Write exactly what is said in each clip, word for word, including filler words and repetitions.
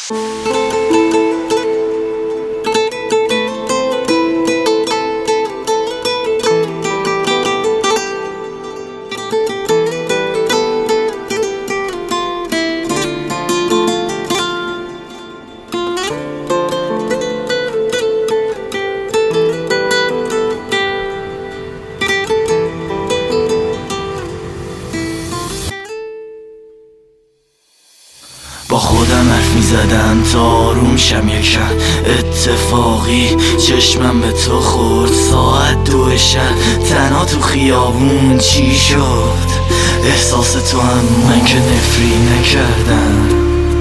با خودم حرف میزدم تا آروم شم یکم اتفاقی چشمم به تو خورد ساعت دو شب تنها تو خیابون چی شد احساس تو هم من که نفری نکردم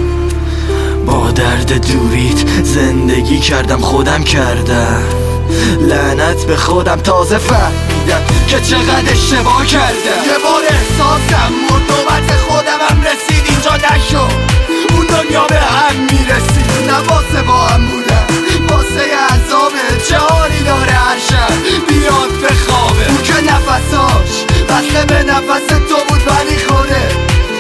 با درد دوریت زندگی کردم خودم کردم لعنت به خودم تازه فهمیدم که چقدر اشتباه کردم یه بار احساسم مرد نوبت خودمم رسید اینجا نشد اون دنیا به هم میرسید نه واسه با هم بودم واسه عذاب جهانی داره هر شب بیاد به خوابه اون که نفساش بسته به نفس تو بود ولی خوده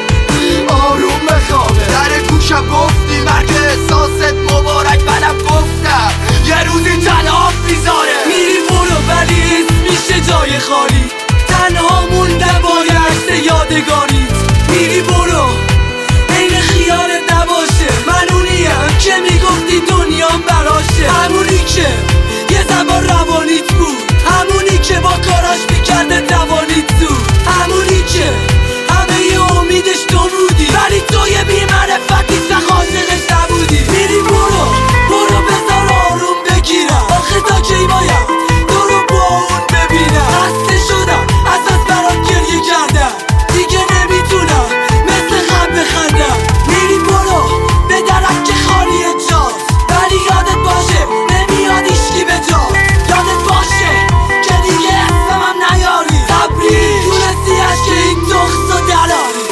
آروم بخوابه در گوشم گفتی مرگ احساست مبارک منم گفتم یه روزی تنها میذاره میری برو ولی اسم میشه جای خالی تنها موندم با یه عکس یادگاری میری برو این خیالت نباشه من اونیم که میگفتی دنیام براشه همونی که یه زمان روانیت بود همونی که با کاراش میکرده توانیت زود همونی که همه ی امیدش تو بودی ولی تو یه بی‌معرفتی و خاشقش نبودی میری برو برو بذار آروم بگیرم آخه تا کی باید تو رو با اون ببینم خسته شدم ازت برات گریه کردم دیگه نمیتونم مثل خم بخندم میری برو به درک که خالی جاست ولی یادت باشه نمیاد ایشکی به جا یادت باشه که دیگه اسمم نیاری تبریک تونستی عشق این دخص و دراری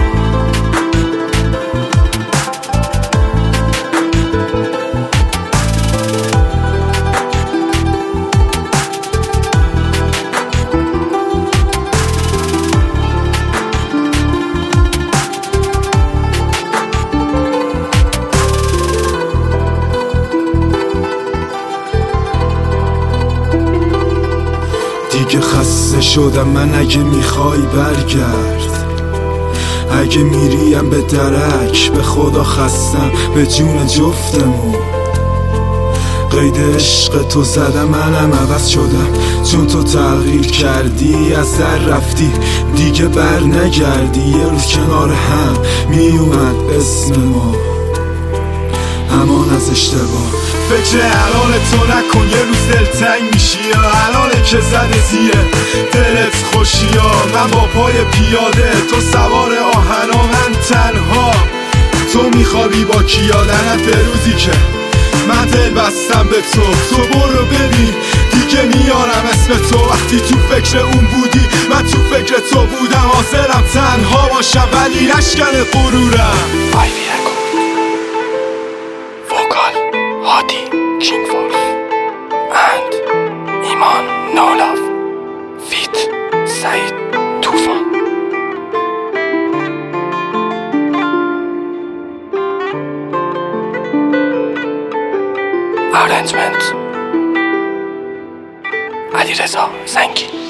دیگه خسته شدم من اگه میخوای برگرد اگه میریم به درک به خدا خستم به جون جفتمون قید عشق تو زدم منم عوض شدم چون تو تغییر کردی از در رفتی دیگه بر نگردی یه روز کنار هم میومد اسم ما امان از اشتباه فکر الان تو نکن یه روز دلتنگ میشی یا الانه که زده زیره دلت خوشی یا من با پای پیاده تو سوار آهنا من تنها تو میخوابی با کیا لعنت به روزی که من دل بستم به تو تو برو ببین دیگه میارم اسم تو وقتی تو فکر اون بودی من تو فکر تو بودم حاضرم تنها باشم ولی نشکن غرورم هادی کینگ ولف and ایمان نولاف فیت سعید توفان ارنجمنت علیرضا زنگی